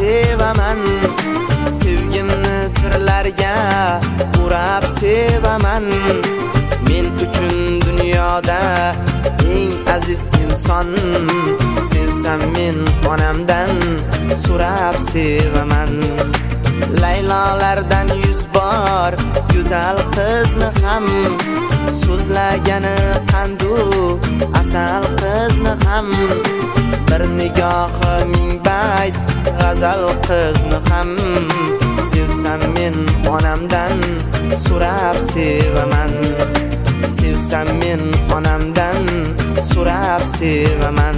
sevaman. Sevgimni sirlarga o'rab sevaman. Men uchun dunyoda eng aziz inson. Sevsam men onamdan so'rab sevaman. Laylolardan 100 bor go'zal qizni ham, so'zlagani qandu asal qizni ham, bir nigohi ming bayt g'azal qizni ham. Sevsam men onamdan so'rab sevaman. Sevsam men onamdan so'rab sevaman.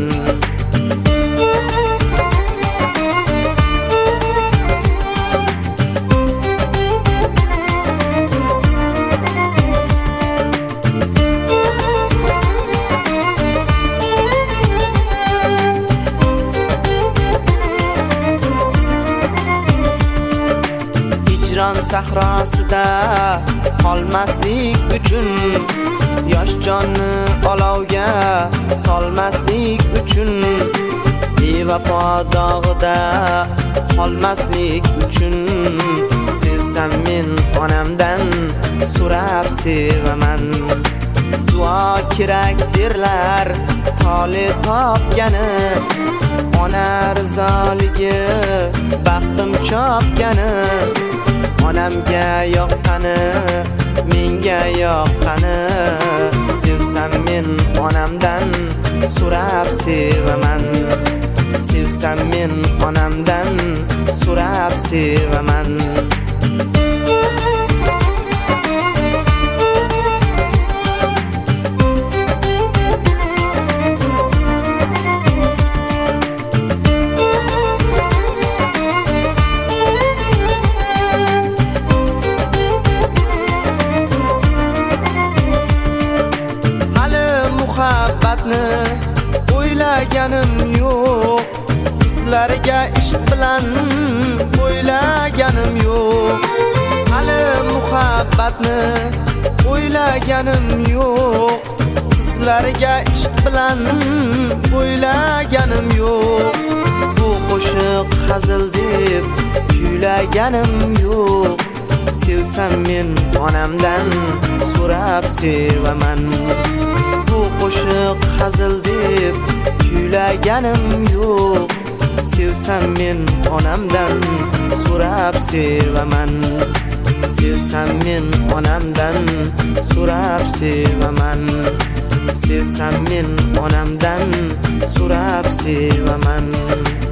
Hijron sahrosida qolmaslik uchun, yosh jonni olovga solmaslik uchun, bevafo dog'ida qolmaslik uchun. Sevsam men onamdan so'rab sevaman. Duo kerak derlar tole topgani, ona rizoligi baxtim chopgani. Onamga yoqqani, menga yoqqani. Sevsam men onamdan so'rab sevaman. Sevsam men onamdan so'rab sevaman. Muhabbatni o'ylaganim yo'q, sizlarga ishq bilan o'ylaganim yo'q. Hali muhabbatni o'ylaganim yo'q, sizlarga ishq bilan o'ylaganim yo'q. Bu qo'shiq hazil deb kuylaganim yo'q. Sevsam men onamdan so'rab sevaman. Bu qo'shiq hazil deb kuylaganim yo'q. Sevsam men onamdan so'rab sevaman. Sevsam men onamdan so'rab sevaman. Sevsam men onamdan so'rab sevaman.